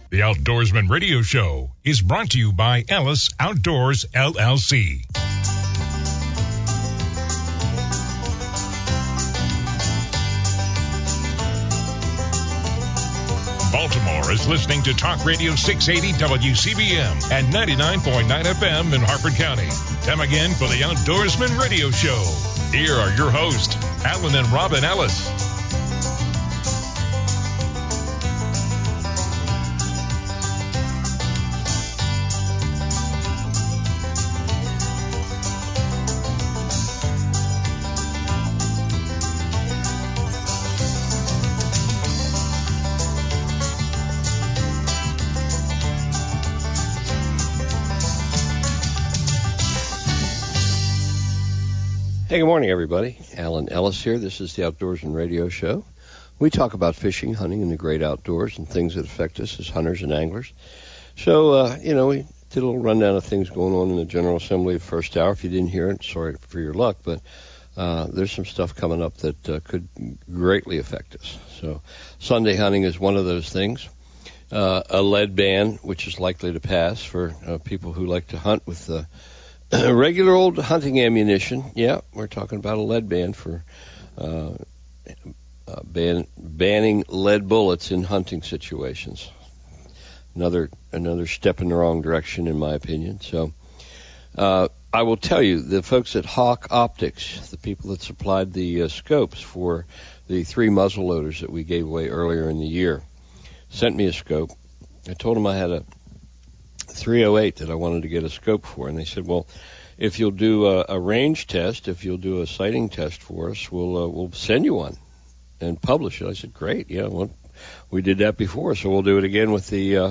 The Outdoorsman Radio Show is brought to you by Ellis Outdoors, LLC. Baltimore is listening to Talk Radio 680 WCBM and 99.9 FM in Harford County. Time again for the Outdoorsman Radio Show. Here are your hosts, Alan and Robin Ellis. Hey, good morning, everybody. Alan Ellis here. This is the Outdoorsman Radio Show. We talk about fishing, hunting, and the great outdoors and things that affect us as hunters and anglers. So, we did a little rundown of things going on in the General Assembly the first hour. If you didn't hear it, sorry for your luck, but there's some stuff coming up that could greatly affect us. So Sunday hunting is one of those things. A lead ban, which is likely to pass for people who like to hunt with regular old hunting ammunition. Yeah, we're talking about a lead ban for banning lead bullets in hunting situations. Another step in the wrong direction, in my opinion. So I will tell you, the folks at Hawk Optics, the people that supplied the scopes for the 3 muzzle loaders that we gave away earlier in the year, sent me a scope. I told them I had a 308 that I wanted to get a scope for, and they said, well, if you'll do a range test, if you'll do a sighting test for us, we'll send you one and publish it. I said, great, yeah, well, we did that before, so we'll do it again with the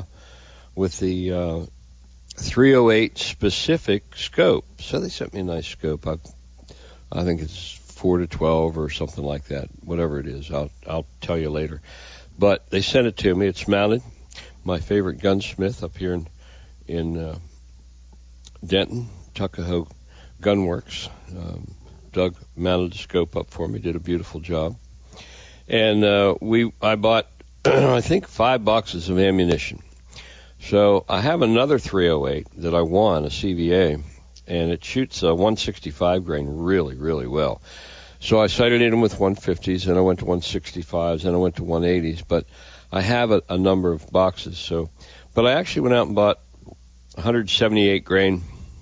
308 specific scope. So they sent me a nice scope. I think it's 4 to 12 or something like that, whatever it is. I'll tell you later. But they sent it to me. It's mounted. My favorite gunsmith up here in Denton, Tuckahoe Gunworks. Doug mounted the scope up for me, did a beautiful job. And I bought, I think, 5 boxes of ammunition. So I have another 308 that I won, a CVA, and it shoots a 165 grain really, really well. So I sighted in them with 150s, and I went to 165s, and I went to 180s, but I have a number of boxes. But I actually went out and bought 178 grain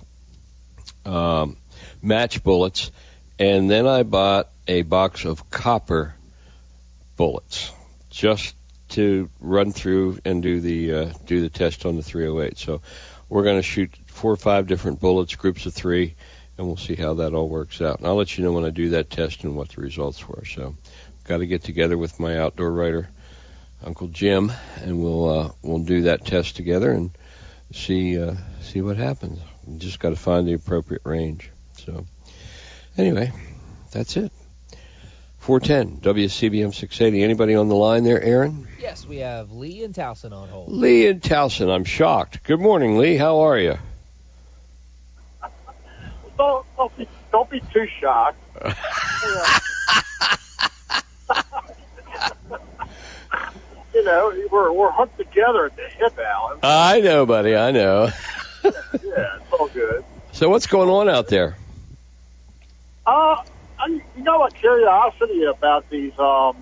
match bullets, and then I bought a box of copper bullets just to run through and do the test on the 308. So we're going to shoot 4 or 5 different bullets, groups of 3, and we'll see how that all works out. And I'll let you know when I do that test and what the results were. So got to get together with my outdoor writer, Uncle Jim, and we'll do that test together and see what happens. We just got to find the appropriate range. So anyway, that's it. 410 WCBM 680. Anybody on the line there, Aaron? Yes, we have Lee and Towson on hold. Lee and Towson, I'm shocked. Good morning, Lee. How are you? Don't be too shocked. We're hooked together at the hip, Alan. I know, buddy. I know. Yeah, it's all good. So what's going on out there? A curiosity about these park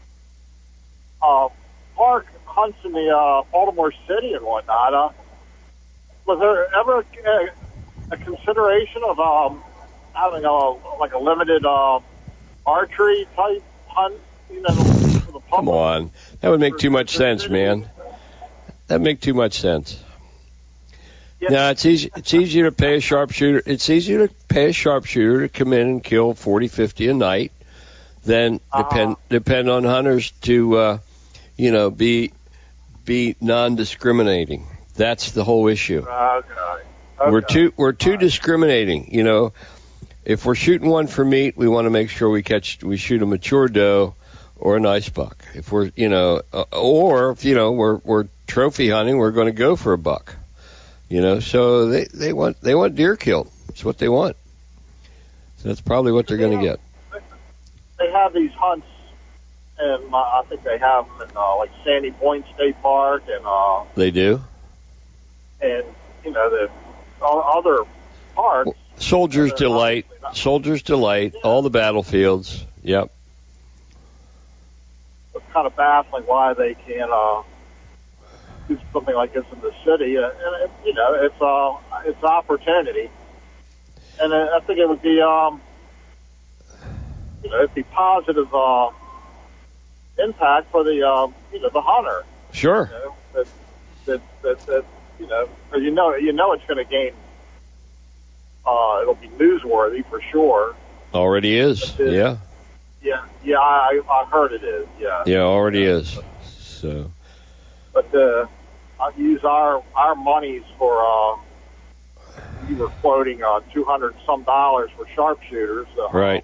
hunts in the Baltimore City and whatnot. Was there ever a consideration of having a limited archery type hunt? For the public? Come on, that would make too much sense, man. That'd make too much sense. Yeah. No, it's easy. It's easier to pay a sharpshooter. It's easier to pay a sharpshooter to come in and kill 40, 50 a night than depend on hunters to, be non-discriminating. That's the whole issue. Okay. We're too discriminating. If we're shooting one for meat, we want to make sure we shoot a mature doe or a nice buck. If we're, we're trophy hunting, we're going to go for a buck. So they want deer killed. That's what they want. So that's probably what they're going to get. They have these hunts and I think they have them in like Sandy Point State Park, and They do. and you know the other parks. Soldiers Delight, Soldiers Delight, all the battlefields. Yep. It's kind of baffling why they can't do something like this in the city, and you know it's opportunity, and I think it would be you know it'd be positive impact for the you know the hunter. Sure. You know, that you know, 'cause you know it's going to gain. It'll be newsworthy for sure. Already is. Yeah. Yeah, I heard it is. Yeah. Yeah, already is. So. But I'll use our monies for. You were quoting $200 some for sharpshooters. Right.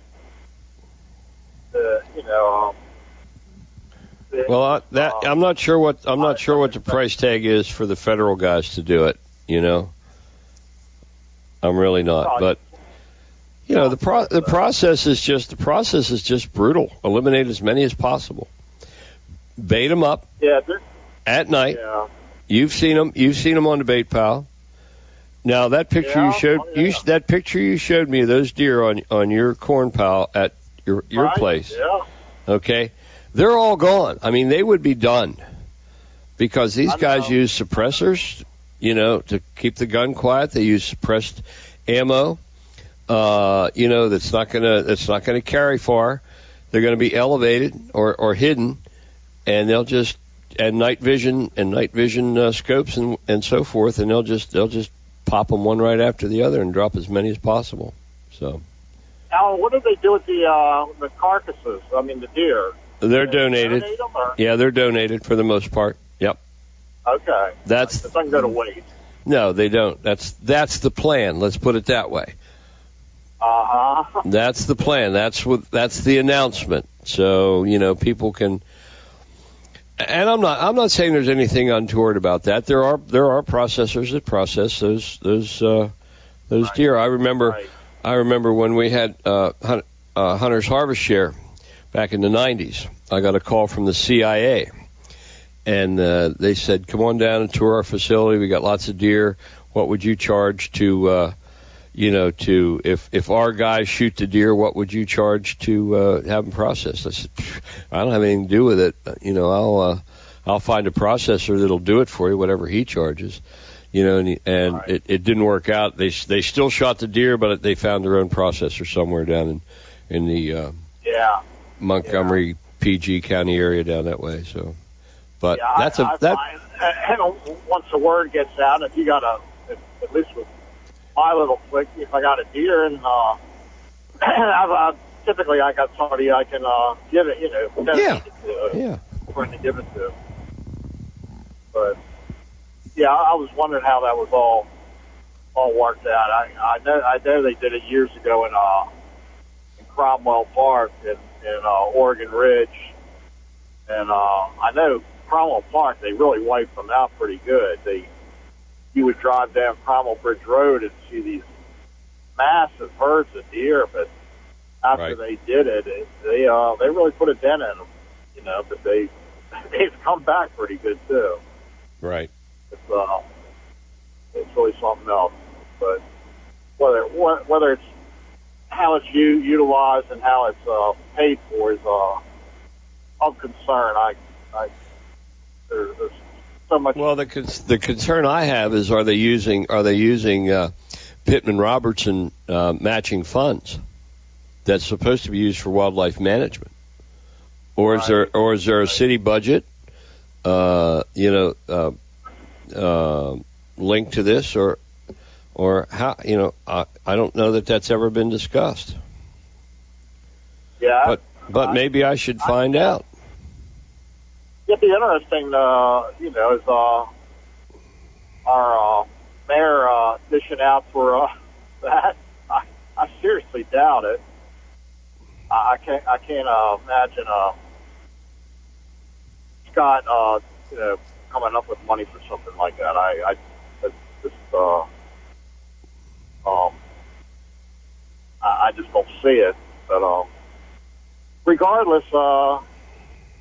You know. Well, I'm not sure what the price tag is for the federal guys to do it. You know. I'm really not, but you know the process is just brutal. Eliminate as many as possible. Bait them up. Yeah. At night. Yeah. You've seen them on the Bait Pal. Now that picture that picture you showed me of those deer on your corn pal at your Right. place. Yeah. Okay, they're all gone. I mean, they would be done because these guys use suppressors. You know, to keep the gun quiet, they use suppressed ammo. You know, that's not gonna carry far. They're going to be elevated or hidden, and they'll just night vision scopes and so forth, and they'll just pop them one right after the other and drop as many as possible. So. Alan, what do they do with the carcasses? I mean, the deer. They're donated. Donate them, or? Yeah, they're donated for the most part. Yep. Okay. It doesn't go to waste. No, they don't. That's the plan. Let's put it that way. Uh-huh. That's the plan. That's the announcement. So, you know, people can. And I'm not saying there's anything untoward about that. There are processors that process those Right. deer. I remember when we had Hunter's Harvest Share back in the 90s. I got a call from the CIA. And they said, "Come on down and tour our facility. We got lots of deer. What would you charge to, if our guys shoot the deer? What would you charge to have them processed?" I said, "I don't have anything to do with it. You know, I'll find a processor that'll do it for you, whatever he charges." You know, and Right. it didn't work out. They still shot the deer, but they found their own processor somewhere down in the Montgomery PG County area down that way. So. But I find, once the word gets out, if you got at least with my little clique, if I got a deer and typically I got somebody I can give it, you know, donate it to, for to give it to. But yeah, I was wondering how that was all worked out. I know they did it years ago in Cromwell Park in Oregon Ridge, and I know. Cromwell Park, they really wiped them out pretty good. You would drive down Cromwell Bridge Road and see these massive herds of deer, but after they did it, they really put a dent in them, you know. But they've come back pretty good too. Right. It's really something else. But whether it's how it's utilized and how it's paid for is of concern. There's so much. Well, the concern I have is are they using Pittman Robertson matching funds that's supposed to be used for wildlife management, or is there a city budget linked to this, or how, you know, I don't know that that's ever been discussed. Yeah. But maybe I should find out. It'd be interesting, you know, is our mayor dishing out for that. I seriously doubt it. I can't imagine Scott, you know, coming up with money for something like that. I just don't see it. But regardless,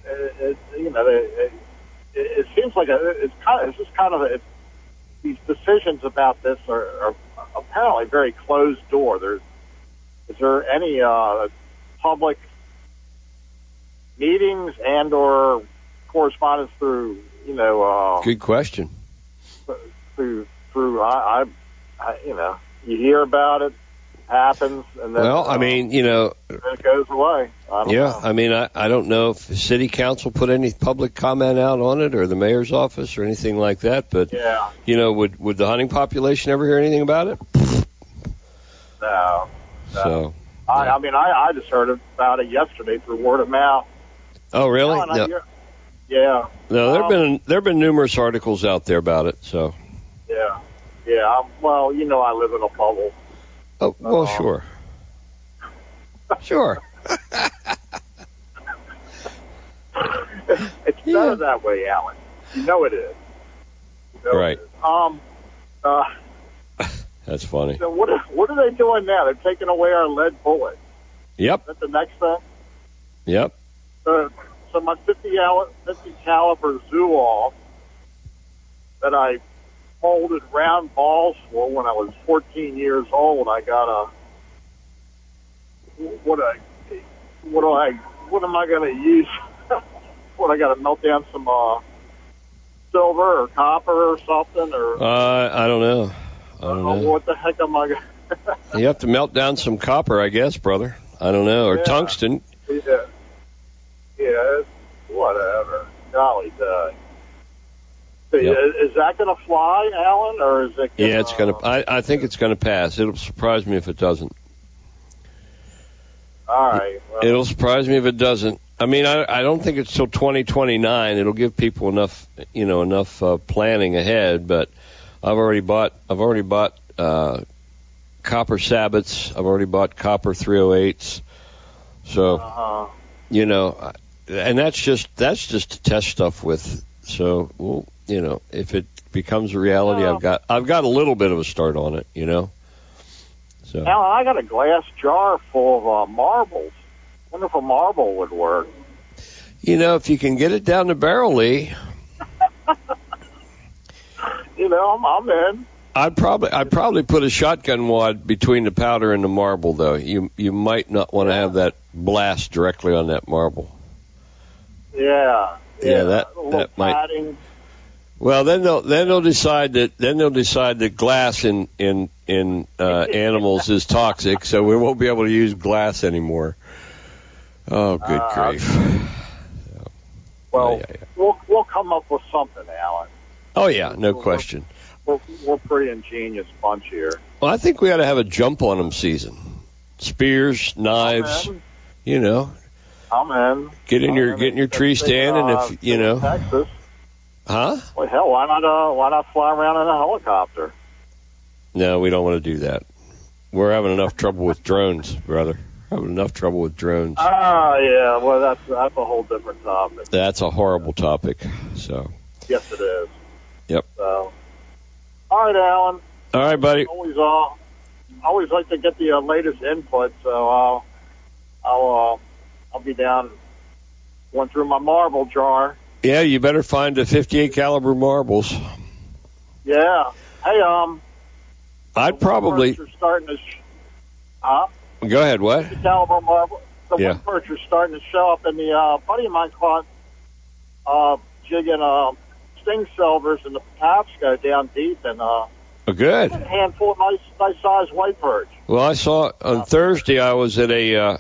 it seems like it's just kind of these decisions about this are apparently very closed door. Is there any public meetings and or correspondence through Good question. through you hear about it, happens, and then Well, then it goes away. I don't know. I mean, I don't know if the city council put any public comment out on it, or the mayor's office, or anything like that. But Yeah. would the hunting population ever hear anything about it? No. So, I just heard about it yesterday through word of mouth. oh really? No, yeah. No, there've been numerous articles out there about it. So, Yeah. Yeah. Well, I live in a bubble. oh well, sure. It's better that way, Alan. You know it is. Right. It is. That's funny. So what are they doing now? They're taking away our lead bullet. Yep. Is that the next thing? Yep. So my 50 caliber Zewall that I molded round balls for when I was 14 years old, I got what am I going to use? What, I got to melt down some silver or copper or something, or I don't know. what the heck am I going to? You have to melt down some copper, I guess, brother. I don't know, or tungsten. Yeah, whatever. Golly day. So Yep. Is that going to fly, Alan, or is it? Yeah, it's gonna. I think it's gonna pass. It'll surprise me if it doesn't. All right. Well, It'll surprise me if it doesn't. I mean, I don't think it's till 2029. It'll give people enough planning ahead. But I've already bought copper sabots. I've already bought copper 308s. So and that's just to test stuff with. So if it becomes a reality, I've got a little bit of a start on it. So Alan, I got a glass jar full of marbles. Wonder if a marble would work. if you can get it down the barrel, Lee. I'm in. I'd probably put a shotgun wad between the powder and the marble, though. You might not want to have that blast directly on that marble. Yeah. Yeah, that might. Padding. Well, then they'll decide that glass in animals is toxic, so we won't be able to use glass anymore. Oh, good grief! Well, we'll come up with something, Alan. Oh yeah, no question. We're pretty ingenious bunch here. Well, I think we ought to have a jump on them season. Spears, knives, I'm in. Get in your tree stand, and if Texas. Huh? Well, hell, why not fly around in a helicopter? No, we don't want to do that. We're having enough trouble with drones, brother. Having enough trouble with drones. Yeah. Well, that's a whole different topic. That's a horrible topic. So. Yes, it is. Yep. So. All right, Alan. All right, buddy. Always like to get the latest input. So I'll be down going through my marble jar. Yeah, you better find the 58 caliber marbles. Yeah. Hey, I'd probably. You're starting to. Go ahead. What? 50 caliber marble. The Yeah. woodperch are starting to show up, and the buddy of mine caught jigging sting silvers, and the taps go down deep, and Good. a handful of nice sized white perch. Well, I saw on Thursday. I was at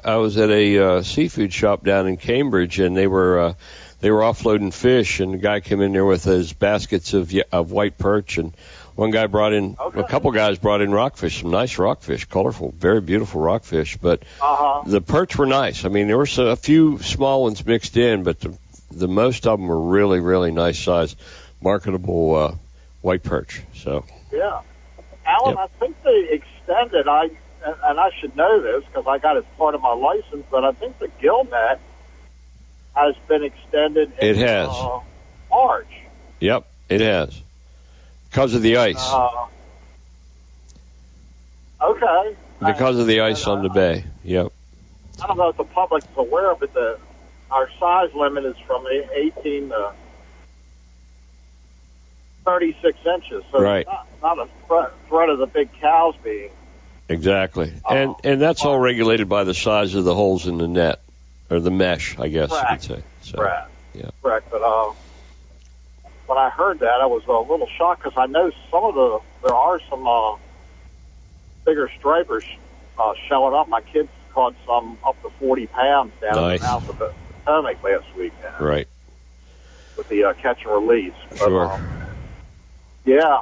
a seafood shop down in Cambridge, and they were offloading fish, and the guy came in there with his baskets of white perch, and one guy brought in, a couple guys brought in rockfish, some nice rockfish, colorful, very beautiful rockfish, but the perch were nice. I mean, there were a few small ones mixed in, but the most of them were really, really nice size, marketable white perch. So. Yeah. Alan, I think they extended, and I should know this because I got it as part of my license, but I think the gill net has been extended It has. March. Yep, it has. Because of the ice. Okay. Because of the ice on the bay. Yep. I don't know if the public's aware of it. our size limit is from 18 to 36 inches. So right. It's not a threat of the big cows being. Exactly. And that's all regulated by the size of the holes in the net, or the mesh, I guess correct. you could say. So, correct. Yeah. Correct. But when I heard that, I was a little shocked because I know there are some bigger stripers showing up. My kids caught some up to 40 pounds down nice. in the mouth of the Potomac last week. Right. With the catch and release. Sure. But, yeah.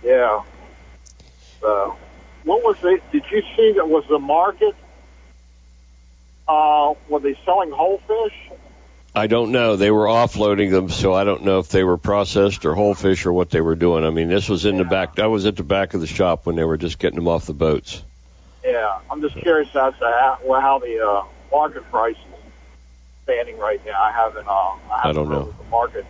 So, what was it? Did you see that was the market? Were they selling whole fish? I don't know. They were offloading them, so I don't know if they were processed or whole fish or what they were doing. I mean, this was in the back. I was at the back of the shop when they were just getting them off the boats. Yeah, I'm just curious as to how the market price is standing right now. I don't know the market.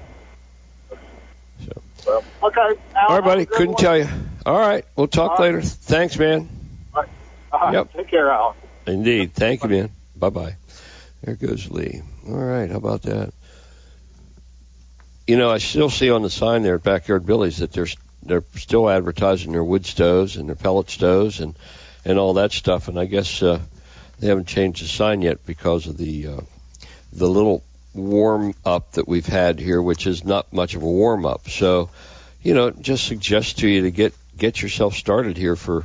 So, okay. Al, all right, buddy. Couldn't tell you. All right. We'll talk later. Right. Thanks, man. All right. Yep. Take care, Al. Indeed. Thank you, man. Bye-bye. There goes Lee. All right. How about that? You know, I still see on the sign there at Backyard Billy's that they're still advertising their wood stoves and their pellet stoves and all that stuff. And I guess they haven't changed the sign yet because of the little warm up that we've had here, which is not much of a warm up. So, you know, just suggest to you to get yourself started here for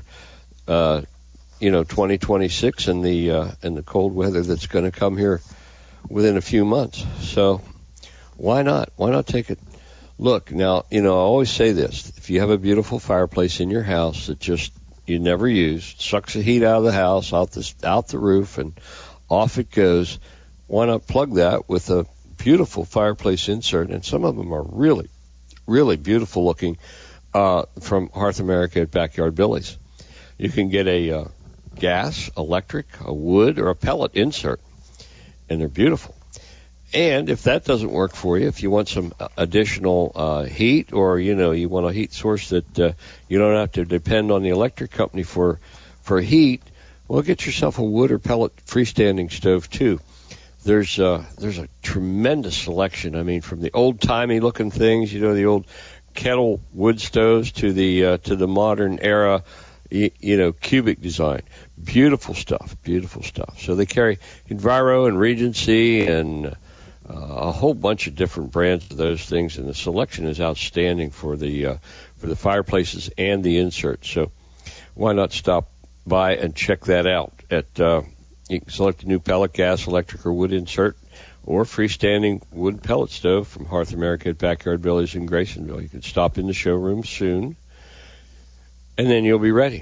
2026 and the cold weather that's going to come here within a few months. So why not take it? Look, now, you know, I always say this: if you have a beautiful fireplace in your house that just you never use, sucks the heat out of the house, out the roof, and off it goes, why not plug that with a beautiful fireplace insert? And some of them are really, really beautiful looking from Hearth America at Backyard Billy's. You can get a gas, electric, a wood, or a pellet insert, and they're beautiful. And if that doesn't work for you, if you want some additional heat, or you want a heat source that you don't have to depend on the electric company for heat, well, get yourself a wood or pellet freestanding stove too. There's a tremendous selection. I mean, from the old-timey looking things, the old kettle wood stoves, to the modern era, cubic design. Beautiful stuff. So they carry Enviro and Regency and a whole bunch of different brands of those things, and the selection is outstanding for the fireplaces and the inserts. So why not stop by and check that out? You can select a new pellet, gas, electric, or wood insert, or freestanding wood pellet stove from Hearth America at Backyard Billy's in Graysonville. You can stop in the showroom soon, and then you'll be ready.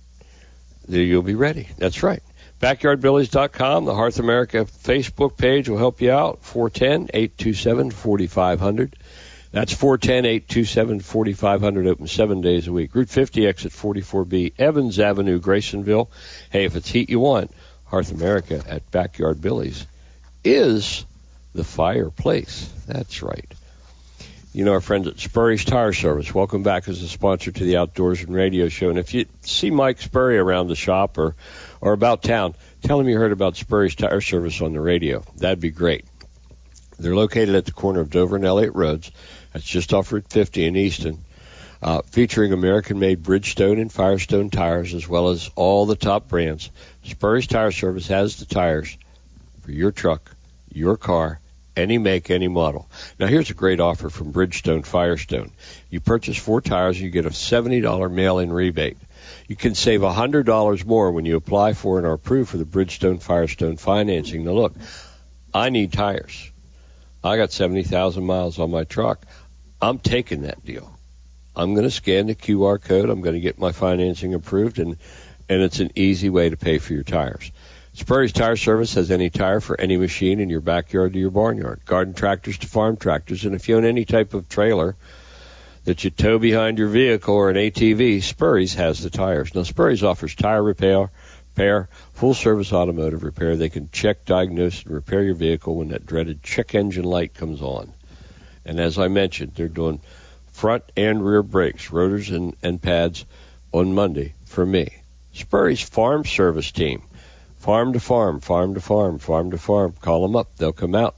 That's right. BackyardBillies.com, the Hearth America Facebook page will help you out. 410-827-4500. That's 410-827-4500, open 7 days a week. Route 50, exit 44B, Evans Avenue, Graysonville. Hey, if it's heat you want, Hearth America at Backyard Billy's is the fireplace. That's right. Our friends at Spurry's Tire Service, welcome back as a sponsor to the Outdoorsman Radio Show. And if you see Mike Spurry around the shop or about town, tell him you heard about Spurry's Tire Service on the radio. That'd be great. They're located at the corner of Dover and Elliott Roads. That's just off Route 50 in Easton, featuring American-made Bridgestone and Firestone tires, as well as all the top brands. Spurry's Tire Service has the tires for your truck, your car, any make, any model. Now, here's a great offer from Bridgestone Firestone. You purchase 4 tires, you get a $70 mail-in rebate. You can save $100 more when you apply for and are approved for the Bridgestone Firestone financing. Now, look, I need tires. I got 70,000 miles on my truck. I'm taking that deal. I'm going to scan the QR code. I'm going to get my financing approved, and it's an easy way to pay for your tires. Spurry's Tire Service has any tire for any machine in your backyard to your barnyard, garden tractors to farm tractors, and if you own any type of trailer that you tow behind your vehicle or an ATV, Spurry's has the tires. Now, Spurry's offers tire repair, full-service automotive repair. They can check, diagnose, and repair your vehicle when that dreaded check engine light comes on. And as I mentioned, they're doing front and rear brakes, rotors, and pads on Monday for me. Spurry's Farm Service Team. Farm to farm, farm to farm, farm to farm. Call them up. They'll come out.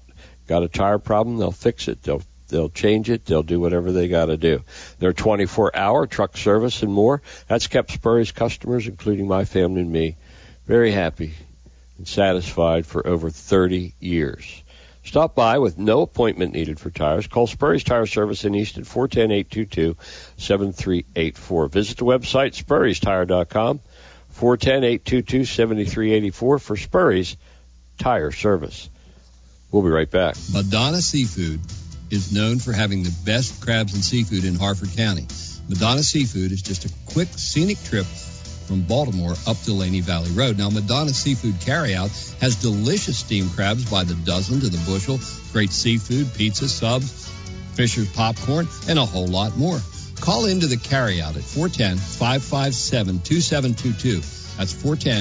Got a tire problem, they'll fix it. They'll change it. They'll do whatever they got to do. Their 24-hour truck service and more, that's kept Spurry's customers, including my family and me, very happy and satisfied for over 30 years. Stop by with no appointment needed for tires. Call Spurry's Tire Service in Easton, 410-822-7384. Visit the website, spurrystire.com, 410-822-7384 for Spurry's Tire Service. We'll be right back. Madonna Seafood is known for having the best crabs and seafood in Harford County. Madonna Seafood is just a quick, scenic trip from Baltimore up Delaney Valley Road. Now, Madonna Seafood Carryout has delicious steamed crabs by the dozen to the bushel, great seafood, pizza, subs, Fisher's popcorn, and a whole lot more. Call into the Carryout at 410-557-2722. That's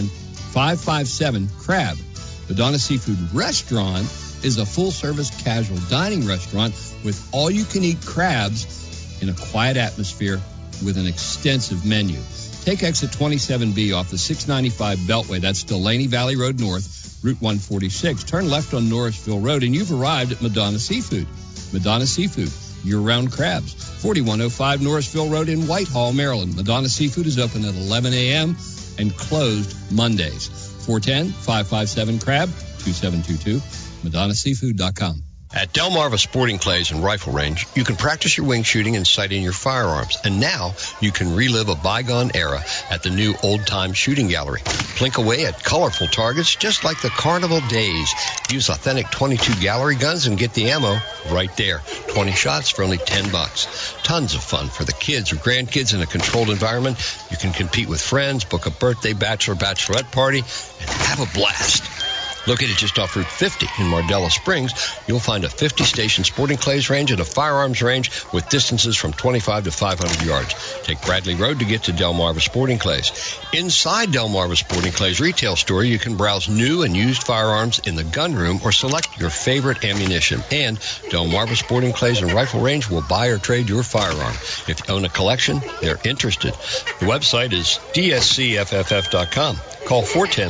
410-557-CRAB. Madonna Seafood Restaurant is a full-service casual dining restaurant with all-you-can-eat crabs in a quiet atmosphere with an extensive menu. Take exit 27B off the 695 Beltway. That's Delaney Valley Road North, Route 146. Turn left on Norrisville Road, and you've arrived at Madonna Seafood. Madonna Seafood, year-round crabs. 4105 Norrisville Road in Whitehall, Maryland. Madonna Seafood is open at 11 a.m. and closed Mondays. 410-557-CRAB, 2722. MadonnaSeafood.com. At Delmarva Sporting Clays and Rifle Range, you can practice your wing shooting and sighting your firearms. And now you can relive a bygone era at the new Old Time Shooting Gallery. Plink away at colorful targets just like the carnival days. Use authentic .22 gallery guns and get the ammo right there. 20 shots for only $10. Tons of fun for the kids or grandkids in a controlled environment. You can compete with friends, book a birthday, bachelorette party, and have a blast. Located just off Route 50 in Mardella Springs, you'll find a 50-station sporting clays range and a firearms range with distances from 25 to 500 yards. Take Bradley Road to get to Delmarva Sporting Clays. Inside Delmarva Sporting Clays retail store, you can browse new and used firearms in the gun room or select your favorite ammunition. And Delmarva Sporting Clays and Rifle Range will buy or trade your firearm. If you own a collection, they're interested. The website is dscfff.com. Call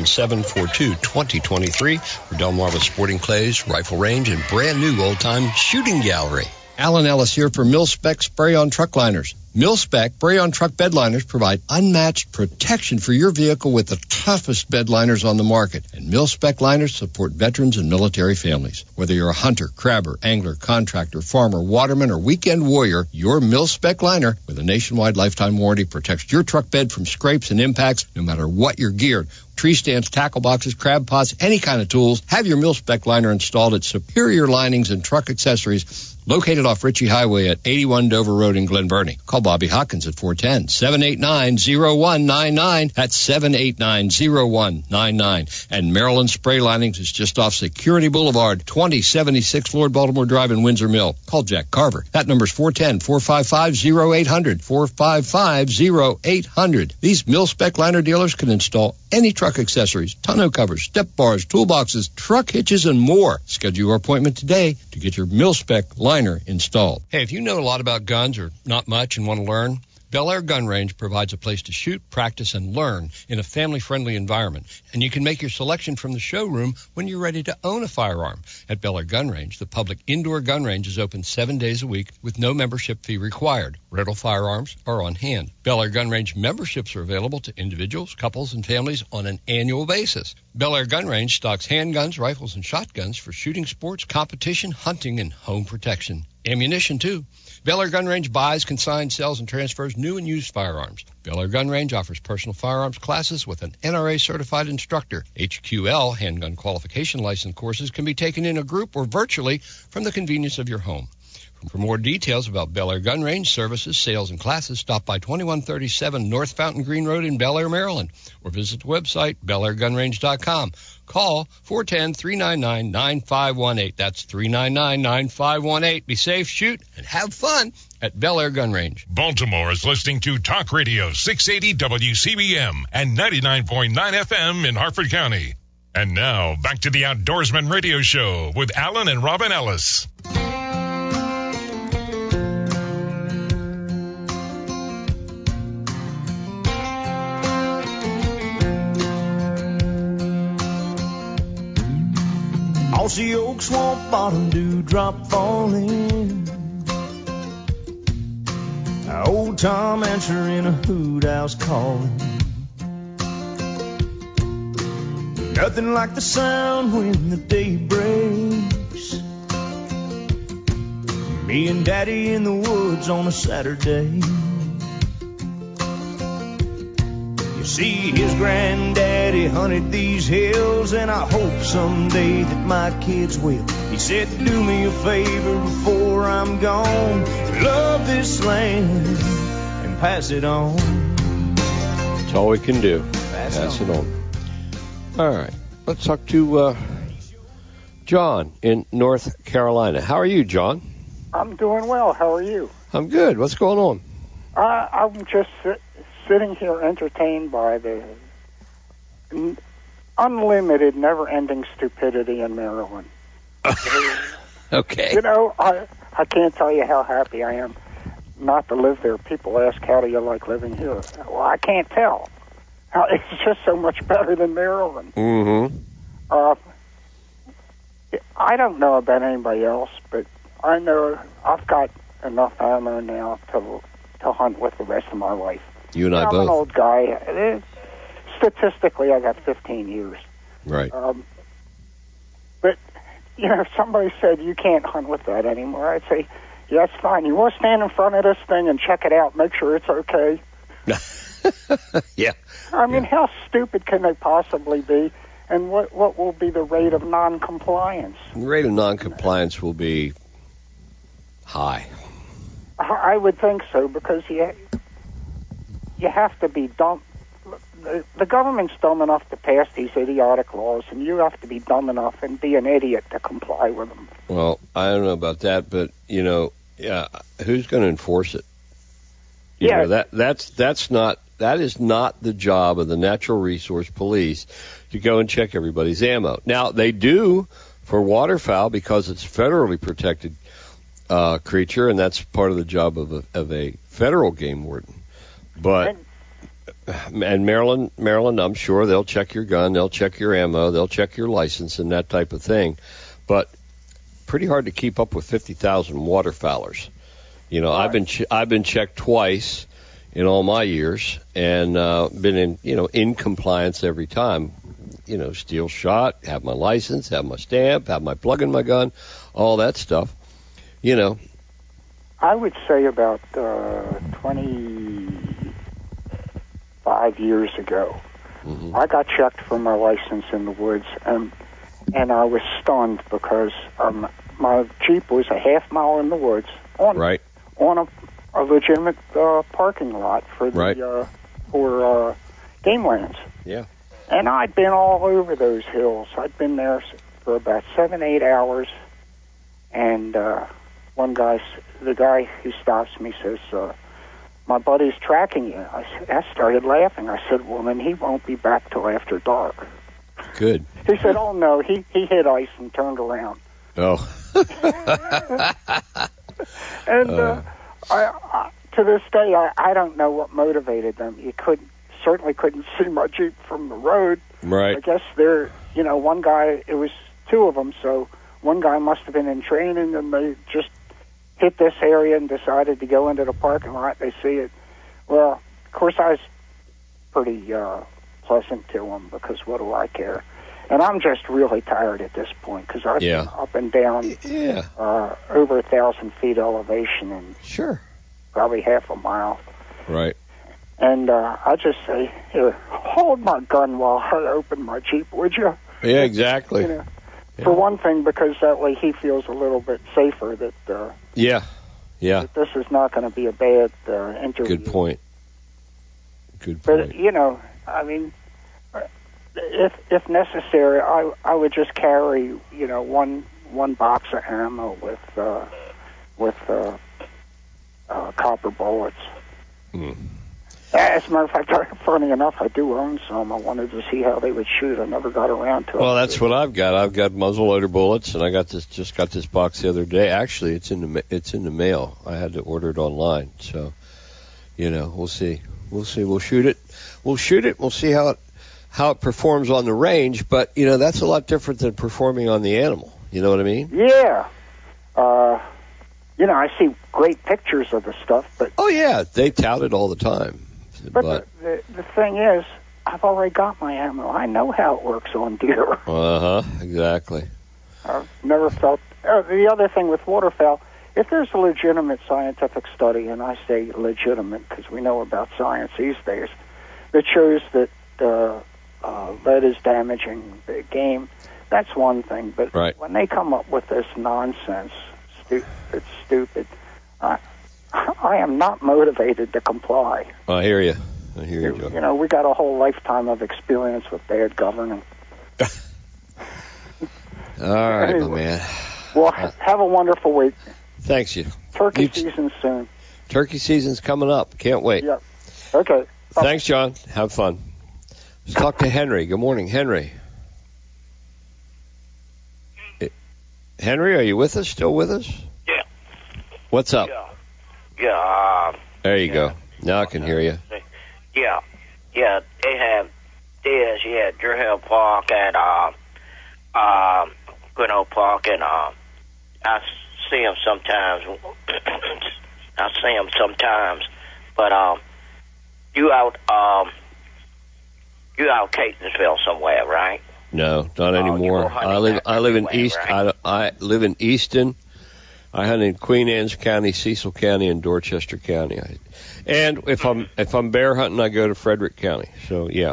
410-742-2023 for Delmarva Sporting Clays, Rifle Range, and brand new old-time shooting gallery. Alan Ellis here for Mil-Spec Spray-On Truck Liners. Mil-Spec Spray-On Truck Bed Liners provide unmatched protection for your vehicle with the toughest bed liners on the market. And Mil-Spec liners support veterans and military families. Whether you're a hunter, crabber, angler, contractor, farmer, waterman, or weekend warrior, your Mil-Spec liner with a nationwide lifetime warranty protects your truck bed from scrapes and impacts no matter what you're geared. Tree stands, tackle boxes, crab pots, any kind of tools. Have your Mil-Spec liner installed at Superior Linings and Truck Accessories, located off Ritchie Highway at 81 Dover Road in Glen Burnie. Call Bobby Hawkins at 410-789-0199. That's 789-0199. And Maryland Spray Linings is just off Security Boulevard, 2076 Lord Baltimore Drive in Windsor Mill. Call Jack Carver. That number's 410-455-0800. 455-0800. These Mil-Spec liner dealers can install any truck accessories, tonneau covers, step bars, toolboxes, truck hitches, and more. Schedule your appointment today to get your Mil-Spec liner installed. Hey, if you know a lot about guns or not much and want to learn, Bel Air Gun Range provides a place to shoot, practice, and learn in a family-friendly environment. And you can make your selection from the showroom when you're ready to own a firearm. At Bel Air Gun Range, the public indoor gun range is open 7 days a week with no membership fee required. Rental firearms are on hand. Bel Air Gun Range memberships are available to individuals, couples, and families on an annual basis. Bel Air Gun Range stocks handguns, rifles, and shotguns for shooting sports, competition, hunting, and home protection. Ammunition, too. Bel Air Gun Range buys, consigns, sells, and transfers new and used firearms. Bel Air Gun Range offers personal firearms classes with an NRA-certified instructor. HQL, handgun qualification license courses, can be taken in a group or virtually from the convenience of your home. For more details about Bel Air Gun Range services, sales, and classes, stop by 2137 North Fountain Green Road in Bel Air, Maryland, or visit the website, belairgunrange.com. Call 410-399-9518. That's 399-9518. Be safe, shoot, and have fun at Bel Air Gun Range. Baltimore is listening to Talk Radio 680 WCBM and 99.9 FM in Harford County. And now, back to the Outdoorsman Radio Show with Alan and Robin Ellis. across the oak swamp bottom, dewdrop falling. Old Tom answering a hoot house calling. Nothing like the sound when the day breaks. Me and Daddy in the woods on a Saturday. You see, his granddaddy hunted these hills, and I hope someday that my kids will. He said, do me a favor before I'm gone. Love this land and pass it on. That's all we can do. Pass it on. All right. Let's talk to John in North Carolina. How are you, John? I'm doing well. How are you? I'm good. What's going on? I'm just sitting here entertained by the unlimited, never-ending stupidity in Maryland. Okay. You know, I can't tell you how happy I am not to live there. People ask, how do you like living here? Well, I can't tell. It's just so much better than Maryland. Mm-hmm. I don't know about anybody else, but I know I've got enough ammo now to hunt with the rest of my life. You and I both. I'm an old guy. Statistically, I got 15 years. Right. But, you know, if somebody said you can't hunt with that anymore, I'd say, yeah, that's fine. You want to stand in front of this thing and check it out, make sure it's okay? Yeah. I mean, how stupid can they possibly be? And what will be the rate of non-compliance? The rate of non-compliance will be high. I would think so, because you have to be dumb. The government's dumb enough to pass these idiotic laws, and you have to be dumb enough and be an idiot to comply with them. Well, I don't know about that, but, you know, yeah, who's going to enforce it? You know, that is not the job of the Natural Resource Police to go and check everybody's ammo. Now, they do for waterfowl because it's a federally protected creature, and that's part of the job of a federal game warden. But and Maryland, I'm sure they'll check your gun, they'll check your ammo, they'll check your license and that type of thing. But pretty hard to keep up with 50,000 waterfowlers. You know, right. I've been checked twice in all my years, and been in compliance every time. You know, steel shot, have my license, have my stamp, have my plug in my gun, all that stuff. You know, I would say about 25 years ago, mm-hmm. I got checked for my license in the woods, and I was stunned because my Jeep was a half mile in the woods on a legitimate parking lot for the for game lands. Yeah. And I'd been all over those hills. I'd been there for about 7-8 hours, and the guy who stops me says, "My buddy's tracking you." I started laughing. I said, "Well, then he won't be back till after dark." Good. He said, "Oh no, he hit ice and turned around." Oh. And I to this day, I don't know what motivated them. You certainly couldn't see my Jeep from the road. Right. I guess one guy, it was two of them, so one guy must have been in training, and they just hit this area and decided to go into the parking lot. They see it. Well, of course, I was pretty pleasant to them, because what do I care? And I'm just really tired at this point, because I've been up and down over 1,000 feet elevation and probably half a mile. Right. And I just say, here, hold my gun while I open my Jeep, would you? Yeah, exactly. You know, for one thing, because that way he feels a little bit safer that that this is not going to be a bad interview. Good point. But, you know, I mean, if necessary, I would just carry, you know, one box of ammo with copper bullets. Mm. As a matter of fact, funny enough, I do own some. I wanted to see how they would shoot. I never got around to it. Well, that's what I've got. I've got muzzleloader bullets, and I just got this box the other day. Actually, it's in the mail. I had to order it online. So, you know, we'll see. We'll shoot it. We'll see how it performs on the range. But you know, that's a lot different than performing on the animal. You know what I mean? Yeah. I see great pictures of the stuff, but... Oh, yeah, they tout it all the time. But the thing is, I've already got my ammo. I know how it works on deer. Uh-huh, exactly. I've never felt... the other thing with waterfowl, if there's a legitimate scientific study, and I say legitimate because we know about science these days, that shows that lead is damaging the game, that's one thing. But when they come up with this nonsense, it's stupid. I am not motivated to comply. I hear you. Joe. You know, we got a whole lifetime of experience with bad governing. All right, anyway, my man. Well, have a wonderful week. Thanks, you. Turkey season soon. Turkey season's coming up. Can't wait. Yep. Okay. Bye. Thanks, John. Have fun. Let's talk to Henry. Good morning, Henry. Henry, are you with us? Still with us? Yeah. What's up? Yeah. There you go. Now I can hear you. Yeah. They have this. Yeah, Durham Park and Grinnell Park, and I see them sometimes. But you out Catonsville somewhere, right? No, not anymore. I live in East. Right? I live in Easton. I hunt in Queen Anne's County, Cecil County, and Dorchester County. And if I'm bear hunting, I go to Frederick County. So yeah.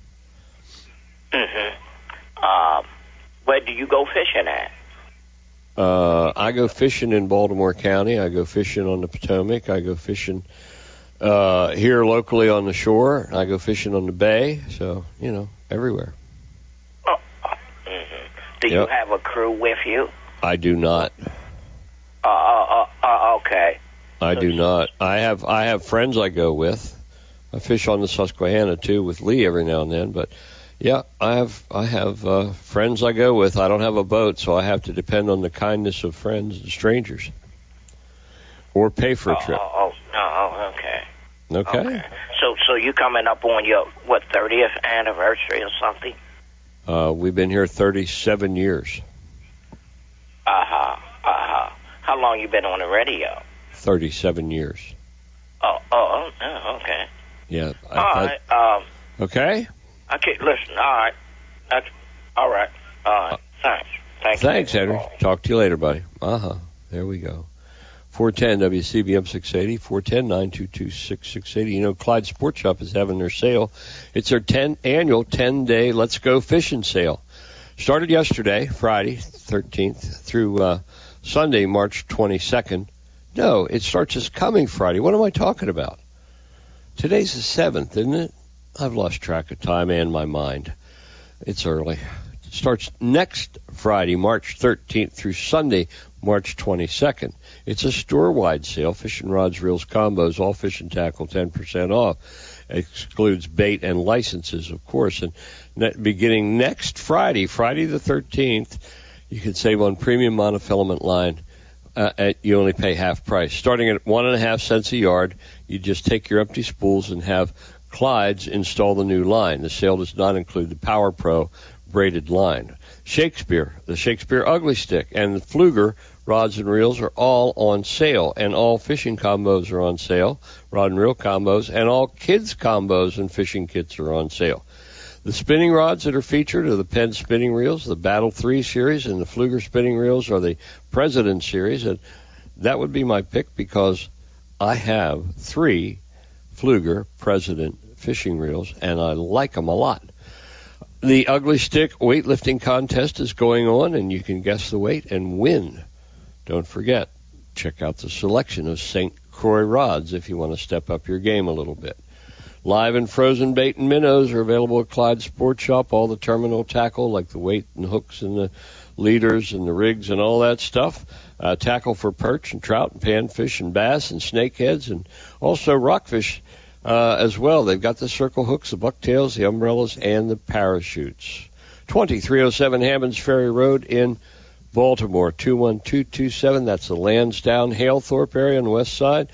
Where do you go fishing at? I go fishing in Baltimore County. I go fishing on the Potomac. I go fishing here locally on the shore. I go fishing on the bay. So everywhere. Do you have a crew with you? I do not. Okay. I do not. I have friends I go with. I fish on the Susquehanna too with Lee every now and then. But yeah, I have friends I go with. I don't have a boat, so I have to depend on the kindness of friends and strangers, or pay for a trip. Okay. Okay. So you coming up on your 30th anniversary or something? We've been here 37 years. How long you been on the radio? 37 years. Okay. Yeah. All right. Okay. Okay, listen. All right. That's all right. Thanks. Thanks, Henry. Talk to you later, buddy. There we go. 410 WCBM 680, 410-922-6680. You know, Clyde Sports Shop is having their sale. It's their annual 10-day Let's Go Fishing sale. Started yesterday, Friday, 13th, through Sunday, March 22nd. No, it starts this coming Friday. What am I talking about? Today's the 7th, isn't it? I've lost track of time and my mind. It's early. It starts next Friday, March 13th, through Sunday, March 22nd. It's a store-wide sale. Fishing rods, reels, combos, all fishing tackle, 10% off. Excludes bait and licenses, of course. And beginning next Friday, Friday the 13th, you can save on premium monofilament line. You only pay half price. Starting at 1.5 cents a yard, you just take your empty spools and have Clyde's install the new line. The sale does not include the Power Pro braided line. The Shakespeare Ugly Stick, and the Pfluger rods and reels are all on sale, and all fishing combos are on sale, rod and reel combos, and all kids combos and fishing kits are on sale. The spinning rods that are featured are the Penn spinning reels, the Battle 3 series, and the Pfluger spinning reels are the President series, and that would be my pick because I have 3 Pfluger President fishing reels, and I like them a lot. The Ugly Stick weightlifting contest is going on, and you can guess the weight and win. Don't forget, check out the selection of St. Croix rods if you want to step up your game a little bit. Live and frozen bait and minnows are available at Clyde Sports Shop. All the terminal tackle, like the weight and hooks and the leaders and the rigs and all that stuff. Tackle for perch and trout and panfish and bass and snakeheads, and also rockfish as well. They've got the circle hooks, the bucktails, the umbrellas, and the parachutes. 2307 Hammonds Ferry Road in Baltimore, 21227. That's the Lansdowne, Halethorpe area on the west side.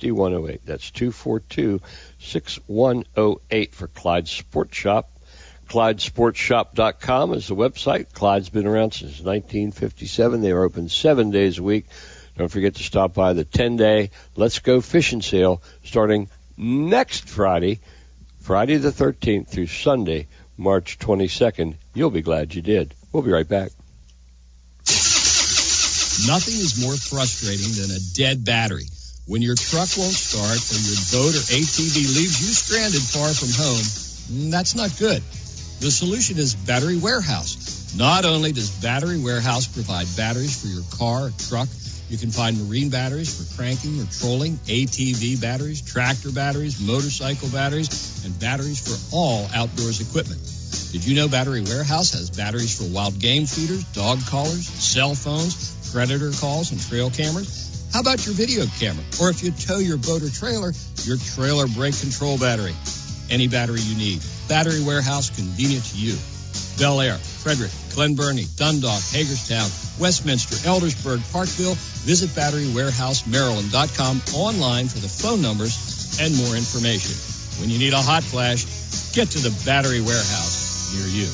410-242-6108. That's 242-6108 for Clyde Sports Shop. ClydeSportsShop.com is the website. Clyde's been around since 1957. They are open 7 days a week. Don't forget to stop by the 10-day Let's Go Fishing Sale starting next Friday, Friday the 13th through Sunday, March 22nd. You'll be glad you did. We'll be right back. Nothing is more frustrating than a dead battery. When your truck won't start or your boat or ATV leaves you stranded far from home, that's not good. The solution is Battery Warehouse. Not only does Battery Warehouse provide batteries for your car or truck, you can find marine batteries for cranking or trolling, ATV batteries, tractor batteries, motorcycle batteries, and batteries for all outdoors equipment. Did you know Battery Warehouse has batteries for wild game feeders, dog collars, cell phones, predator calls, and trail cameras? How about your video camera? Or if you tow your boat or trailer, your trailer brake control battery. Any battery you need. Battery Warehouse, convenient to you. Bel Air, Frederick, Glen Burnie, Dundalk, Hagerstown, Westminster, Eldersburg, Parkville. Visit BatteryWarehouseMaryland.com online for the phone numbers and more information. When you need a hot flash, get to the Battery Warehouse near you.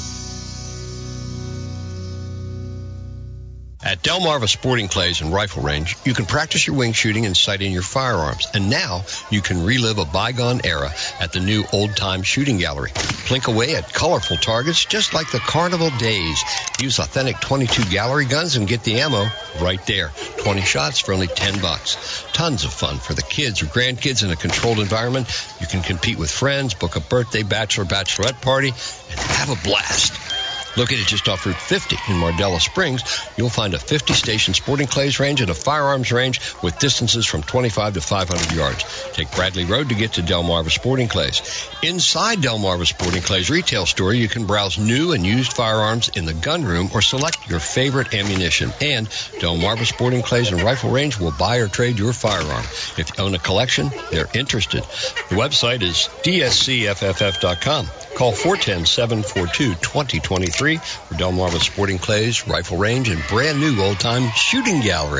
At Delmarva Sporting Clays and Rifle Range, you can practice your wing shooting and sighting your firearms. And now you can relive a bygone era at the new old-time shooting gallery. Plink away at colorful targets just like the carnival days. Use authentic .22 gallery guns and get the ammo right there. 20 shots for only $10. Tons of fun for the kids or grandkids in a controlled environment. You can compete with friends, book a birthday, bachelorette party, and have a blast. Located just off Route 50 in Mardella Springs, you'll find a 50-station sporting clays range and a firearms range with distances from 25 to 500 yards. Take Bradley Road to get to Delmarva Sporting Clays. Inside Delmarva Sporting Clays retail store, you can browse new and used firearms in the gun room or select your favorite ammunition. And Delmarva Sporting Clays and Rifle Range will buy or trade your firearm. If you own a collection, they're interested. The website is dscfff.com. Call 410-742-2023 for Delmarva Sporting Clays, Rifle Range, and brand new old-time shooting gallery.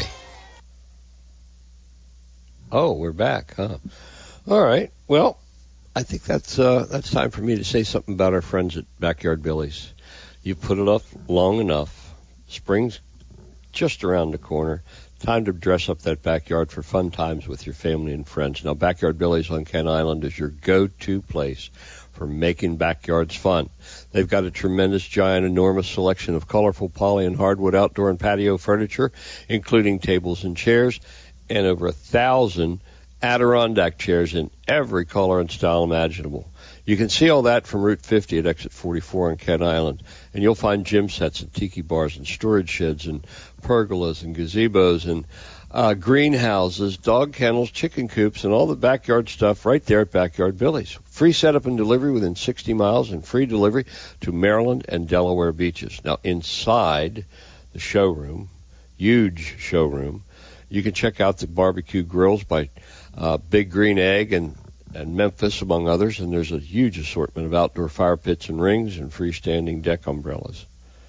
Oh, we're back, huh? All right. Well, I think that's time for me to say something about our friends at Backyard Billy's. You put it off long enough. Spring's just around the corner. Time to dress up that backyard for fun times with your family and friends. Now, Backyard Billy's on Kent Island is your go-to place for making backyards fun. They've got a tremendous, giant, enormous selection of colorful poly and hardwood outdoor and patio furniture, including tables and chairs, and over 1,000 Adirondack chairs in every color and style imaginable. You can see all that from Route 50 at exit 44 on Kent Island, and you'll find gym sets and tiki bars and storage sheds and pergolas and gazebos and greenhouses, dog kennels, chicken coops, and all the backyard stuff right there at Backyard Billy's. Free setup and delivery within 60 miles and free delivery to Maryland and Delaware beaches. Now, inside the showroom, huge showroom, you can check out the barbecue grills by Big Green Egg and Memphis, among others, and there's a huge assortment of outdoor fire pits and rings and freestanding deck umbrellas.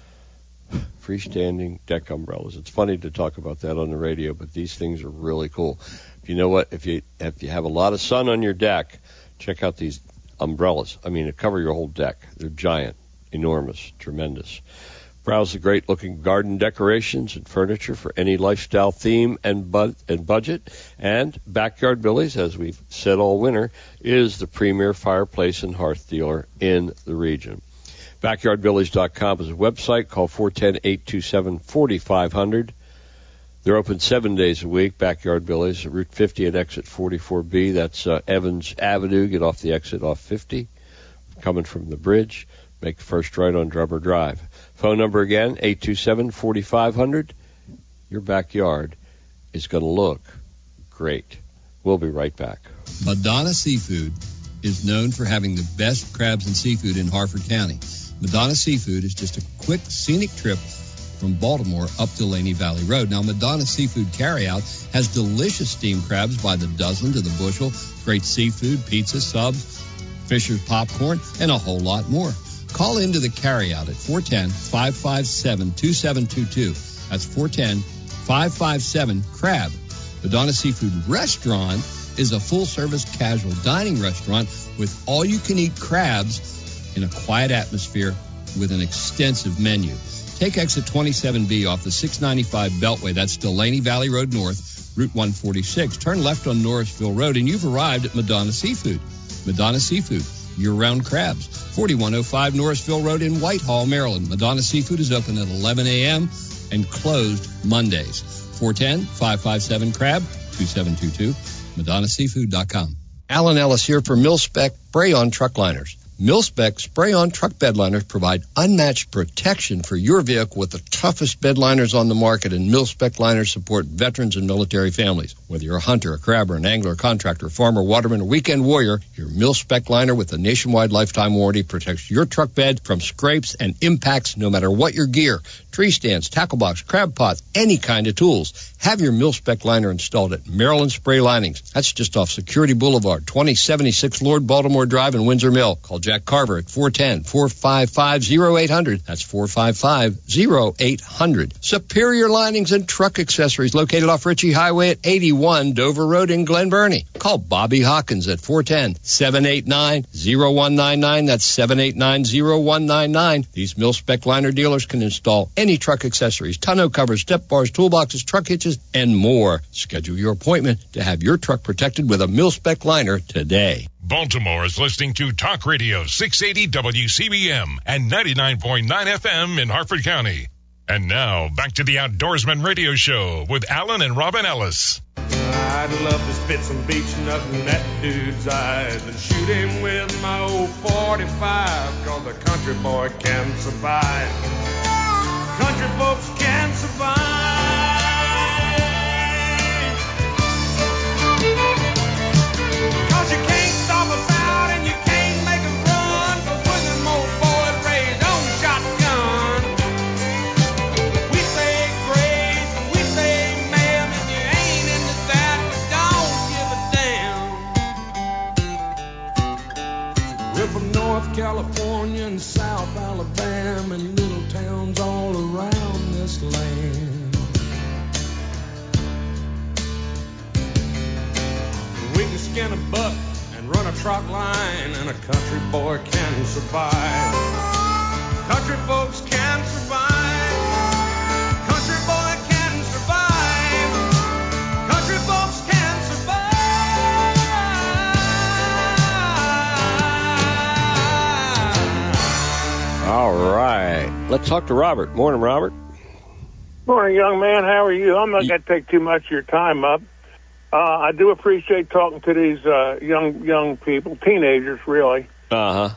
Freestanding deck umbrellas. It's funny to talk about that on the radio, but these things are really cool. You know what? If you have a lot of sun on your deck, check out these umbrellas. I mean, they cover your whole deck. They're giant, enormous, tremendous. Browse the great-looking garden decorations and furniture for any lifestyle theme and budget. And Backyard Billy's, as we've said all winter, is the premier fireplace and hearth dealer in the region. BackyardBillys.com is a website. Call 410-827-4500. They're open 7 days a week. Backyard Billy's, Route 50 at exit 44B. That's Evans Avenue. Get off the exit off 50. Coming from the bridge, make the first right on Drummer Drive. Phone number again, 827-4500. Your backyard is going to look great. We'll be right back. Madonna Seafood is known for having the best crabs and seafood in Harford County. Madonna Seafood is just a quick, scenic trip from Baltimore up to Laney Valley Road. Now, Madonna Seafood Carryout has delicious steamed crabs by the dozen to the bushel, great seafood, pizza, subs, Fisher's popcorn, and a whole lot more. Call into the carryout at 410-557-2722. That's 410-557-CRAB. Madonna Seafood Restaurant is a full-service casual dining restaurant with all-you-can-eat crabs in a quiet atmosphere with an extensive menu. Take exit 27B off the 695 Beltway. That's Delaney Valley Road North, Route 146. Turn left on Norrisville Road, and you've arrived at Madonna Seafood. Madonna Seafood, year-round crabs. 4105 Norrisville Road in Whitehall, Maryland. Madonna Seafood is open at 11 a.m. and closed Mondays. 410-557-CRAB, 2722, MadonnaSeafood.com. Alan Ellis here for Mil-Spec Spray-On Truck Liners. Mil-Spec Spray-On Truck Bed Liners provide unmatched protection for your vehicle with the toughest bed liners on the market, and Mil-Spec liners support veterans and military families. Whether you're a hunter, a crabber, an angler, contractor, farmer, waterman, or weekend warrior, your Mil-Spec liner with a nationwide lifetime warranty protects your truck bed from scrapes and impacts no matter what your gear. Tree stands, tackle box, crab pots, any kind of tools. Have your Mil-Spec liner installed at Maryland Spray Linings. That's just off Security Boulevard, 2076 Lord Baltimore Drive in Windsor Mill. Call Jack Carver at 410-455-0800. That's 455-0800. Superior Linings and Truck Accessories located off Ritchie Highway at 81 Dover Road in Glen Burnie. Call Bobby Hawkins at 410-789-0199. That's 789-0199. These Mil-Spec liner dealers can install any truck accessories, tonneau covers, step bars, toolboxes, truck hitches, and more. Schedule your appointment to have your truck protected with a Mil-Spec liner today. Baltimore is listening to Talk Radio 680 WCBM and 99.9 FM in Harford County. And now, back to the Outdoorsman Radio Show with Alan and Robin Ellis. I'd love to spit some beach nut in that dude's eyes and shoot him with my old 45, 'cause a country boy can survive. Country folks can survive. 'Cause you can't stop us out and you can't make us run, 'cause we're them old boys raised on shotgun. We say grace and we say ma'am, and you ain't into that, but don't give a damn. We're from North California and South Alabama and little towns all around this land. We can skin a buck and run a truck line, and a country boy can survive. Country folks can survive. Country boy can survive. Country folks can survive. All right. Let's talk to Robert. Morning, Robert. Morning, young man. How are you? I'm not going to take too much of your time up. I do appreciate talking to these young people, teenagers, really. Uh-huh.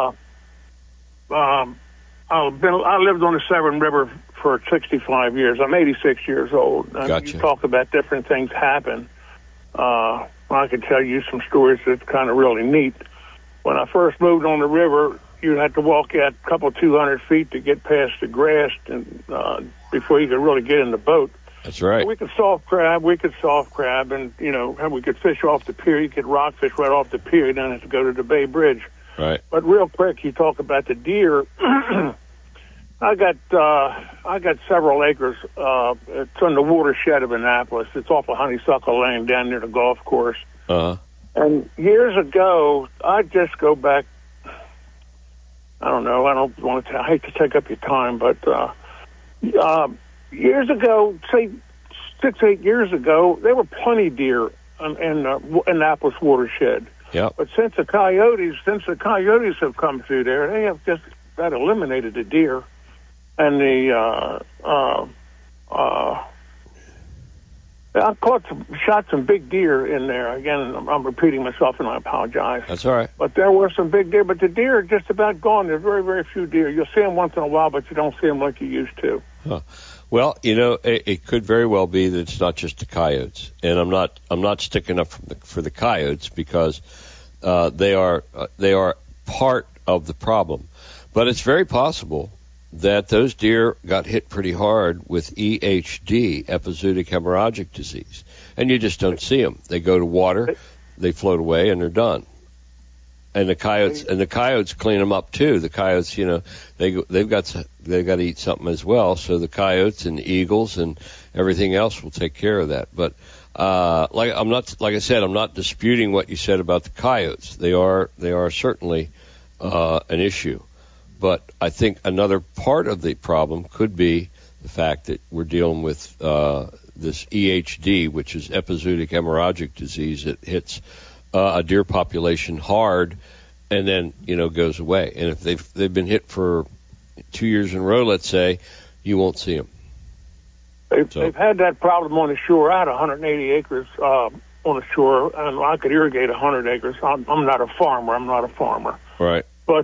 I lived on the Severn River for 65 years. I'm 86 years old. Gotcha. You talk about different things happen. I could tell you some stories that's kind of really neat. When I first moved on the river, you had to walk out a couple 200 feet to get past the grass and before you could really get in the boat. That's right. We could soft crab, and, we could fish off the pier. You could rock fish right off the pier. You don't have to go to the Bay Bridge. Right. But real quick, you talk about the deer. I got several acres. It's on the watershed of Annapolis. It's off of Honeysuckle Lane down near the golf course. Uh-huh. And years ago, I'd just go back. I don't know. I hate to take up your time, but years ago, say 6-8 years ago, there were plenty of deer in Annapolis watershed. Yeah. But since the coyotes have come through there, they have just about eliminated the deer, and I shot some big deer in there. Again, I'm repeating myself, and I apologize. That's all right. But there were some big deer, but the deer are just about gone. There's very, very few deer. You'll see them once in a while, but you don't see them like you used to. Huh. Well, it could very well be that it's not just the coyotes, and I'm not sticking up for the coyotes because they are part of the problem, but it's very possible that those deer got hit pretty hard with EHD, epizootic hemorrhagic disease, and you just don't see them. They go to water, they float away, and they're done. And the coyotes clean them up too. The coyotes, they've got to eat something as well. So the coyotes and eagles and everything else will take care of that. But like I said, I'm not disputing what you said about the coyotes. They are certainly an issue. But I think another part of the problem could be the fact that we're dealing with this EHD, which is epizootic hemorrhagic disease that hits a deer population hard and then, goes away. And if they've been hit for 2 years in a row, let's say, you won't see them. They've had that problem on the shore. I had 180 acres on the shore, and I could irrigate 100 acres. I'm not a farmer. Right. But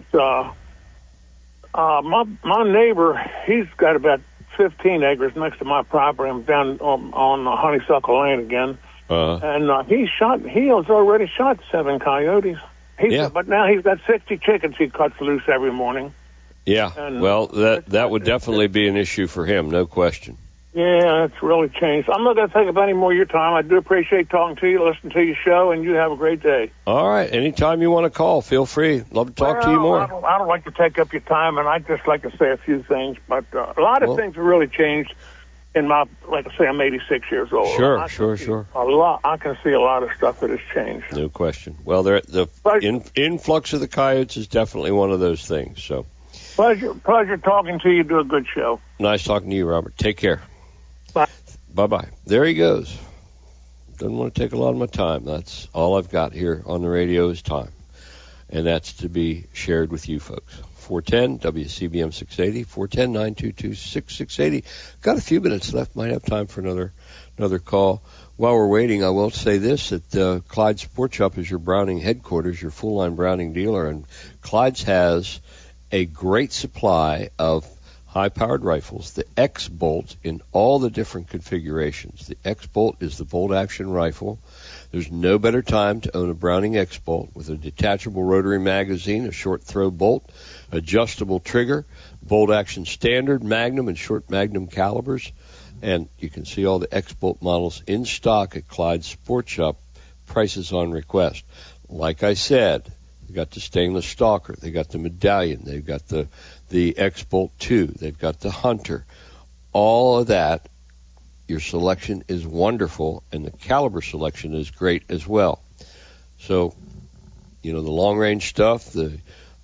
my neighbor, he's got about 15 acres next to my property. I'm down on Honeysuckle Lane again. And he has already shot 7 coyotes. But now he's got 60 chickens he cuts loose every morning. Yeah, and well, that would definitely be an issue for him, no question. Yeah, it's really changed. I'm not going to take up any more of your time. I do appreciate talking to you, listening to your show, and you have a great day. All right. Anytime you want to call, feel free. Love to talk to you more. I don't like to take up your time, and I'd just like to say a few things. But a lot of things have really changed in my, like I say, I'm 86 years old. Sure. I can see a lot of stuff that has changed. No question. Well, the influx of the coyotes is definitely one of those things. So, Pleasure talking to you. Do a good show. Nice talking to you, Robert. Take care. Bye. Bye-bye. There he goes. Doesn't want to take a lot of my time. That's all I've got here on the radio is time. And that's to be shared with you folks. 410 WCBM 680, 410-922-6680. Got a few minutes left. Might have time for another call. While we're waiting, I will say this, that Clyde Sport Shop is your Browning headquarters, your full-line Browning dealer. And Clyde's has a great supply of high-powered rifles, the X-Bolt in all the different configurations. The X-Bolt is the bolt-action rifle. There's no better time to own a Browning X-Bolt with a detachable rotary magazine, a short-throw bolt, adjustable trigger, bolt-action standard, magnum, and short magnum calibers. And you can see all the X-Bolt models in stock at Clyde Sport Shop, prices on request. Like I said, they got the stainless stalker, they got the medallion, they've got the X-Bolt 2, they've got the Hunter. All of that, your selection is wonderful, and the caliber selection is great as well. So, the long-range stuff, the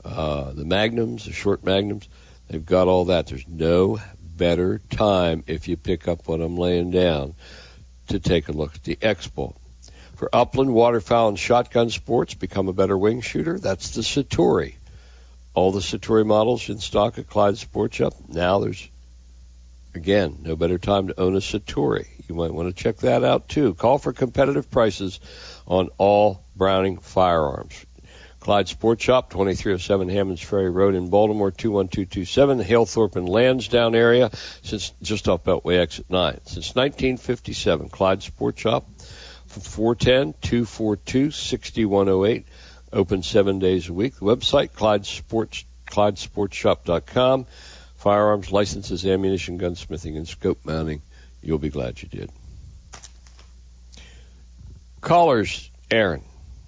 magnums, the short magnums, they've got all that. There's no better time, if you pick up what I'm laying down, to take a look at the X-Bolt. For upland, waterfowl, and shotgun sports, become a better wing shooter. That's the Satori. All the Satori models in stock at Clyde Sport Shop. Now there's, again, no better time to own a Satori. You might want to check that out, too. Call for competitive prices on all Browning firearms. Clyde Sport Shop, 2307 Hammonds Ferry Road in Baltimore, 21227, the Halethorpe and Lansdowne area, since just off Beltway exit 9. Since 1957, Clyde Sport Shop, 410-242-6108, open 7 days a week. The website, ClydeSportShop.com. Firearms, licenses, ammunition, gunsmithing, and scope mounting. You'll be glad you did. Callers, Aaron.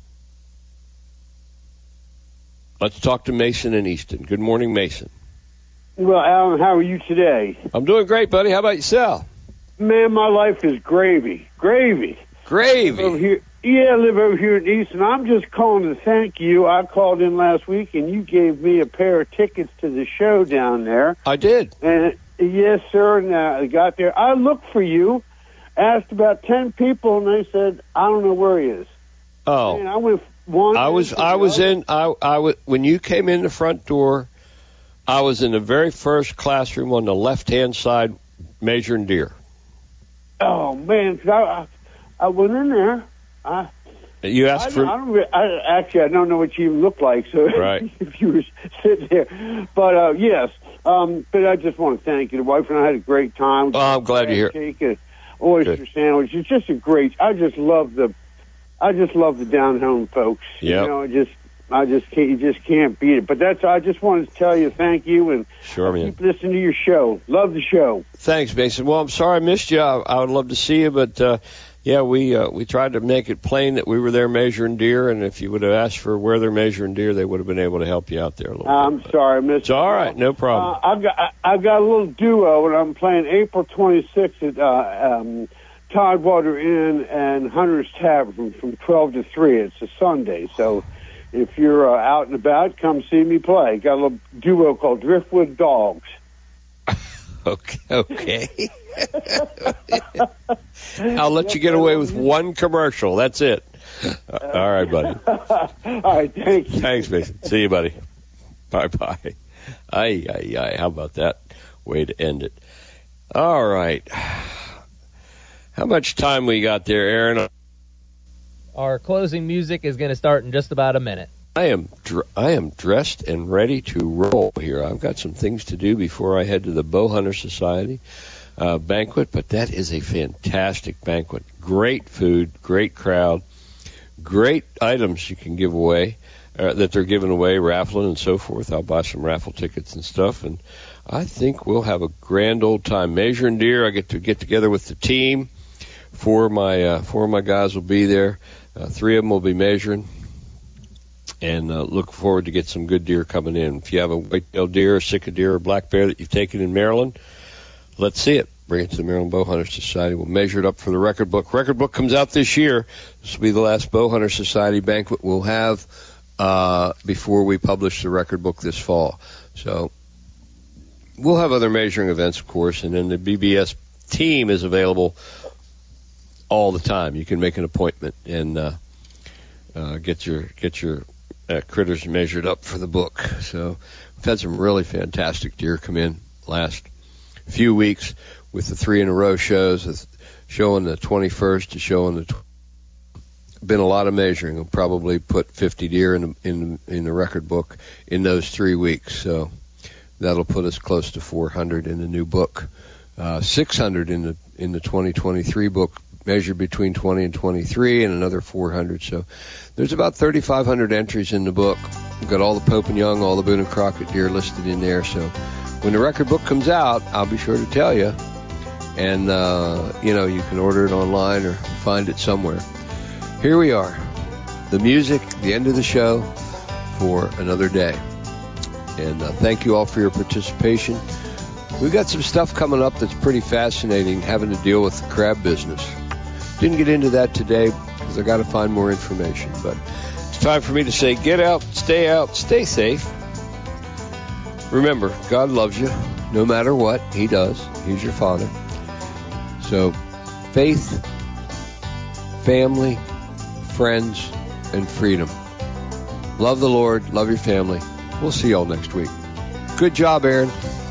Let's talk to Mason in Easton. Good morning, Mason. Well, Alan, how are you today? I'm doing great, buddy. How about yourself? Man, my life is gravy. Gravy. Gravy? I live over here in Easton. I'm just calling to thank you. I called in last week, and you gave me a pair of tickets to the show down there. I did. And yes, sir, and I got there. I looked for you, asked about 10 people, and they said, I don't know where he is. Oh. And I went one. When you came in the front door, I was in the very first classroom on the left-hand side measuring deer. Oh, man, I went in there. You asked for... I don't know what you even look like, so right. If you were sitting there. But, yes, but I just want to thank you. The wife and I had a great time. Oh, I'm glad to hear it. Oyster sandwich. It's just a great... I just love the down-home folks. Yep. You just can't beat it. But I just wanted to tell you thank you, and sure, man. Keep listening to your show. Love the show. Thanks, Mason. Well, I'm sorry I missed you. I would love to see you, but we tried to make it plain that we were there measuring deer, and if you would have asked for where they're measuring deer, they would have been able to help you out there a little bit. I'm sorry, I missed. It's all right, no problem. I've got a little duo, and I'm playing April 26th at Tidewater Inn and Hunter's Tavern from 12 to 3. It's a Sunday, so if you're out and about, come see me play. Got a little duo called Driftwood Dogs. Okay. I'll let you get away with one commercial. That's it. All right, buddy. All right, thank you. Thanks, Mason. See you, buddy. Bye-bye. Aye. How about that way to end it? All right. How much time we got there, Aaron? Our closing music is going to start in just about a minute. I am dressed and ready to roll here. I've got some things to do before I head to the Bowhunter Society banquet, but that is a fantastic banquet. Great food, great crowd, great items you can give away, that they're giving away, raffling and so forth. I'll buy some raffle tickets and stuff, and I think we'll have a grand old time measuring deer. I get to get together with the team. Four of my guys will be there. 3 of them will be measuring. And look forward to get some good deer coming in. If you have a white-tailed deer, a Sitka deer, or black bear that you've taken in Maryland, let's see it. Bring it to the Maryland Bowhunter Society. We'll measure it up for the record book. Record book comes out this year. This will be the last Bowhunter Society banquet we'll have before we publish the record book this fall. So we'll have other measuring events, of course, and then the BBS team is available all the time. You can make an appointment and get your critters measured up for the book. So we've had some really fantastic deer come in last few weeks with the 3 in a row shows, showing the 21st to showing the. Been a lot of measuring. We'll probably put 50 deer in the record book in those 3 weeks. So that'll put us close to 400 in the new book, 600 in the 2023 book, measured between 20 and 23, and another 400. So there's about 3,500 entries in the book. We've got all the Pope and Young, all the Boone and Crockett deer listed in there. So when the record book comes out, I'll be sure to tell you. And, you can order it online or find it somewhere. Here we are. The music, the end of the show for another day. And thank you all for your participation. We've got some stuff coming up that's pretty fascinating, having to deal with the crab business. Didn't get into that today because I got to find more information. But it's time for me to say, get out, stay safe. Remember, God loves you no matter what. He does. He's your Father. So faith, family, friends, and freedom. Love the Lord. Love your family. We'll see y'all next week. Good job, Aaron.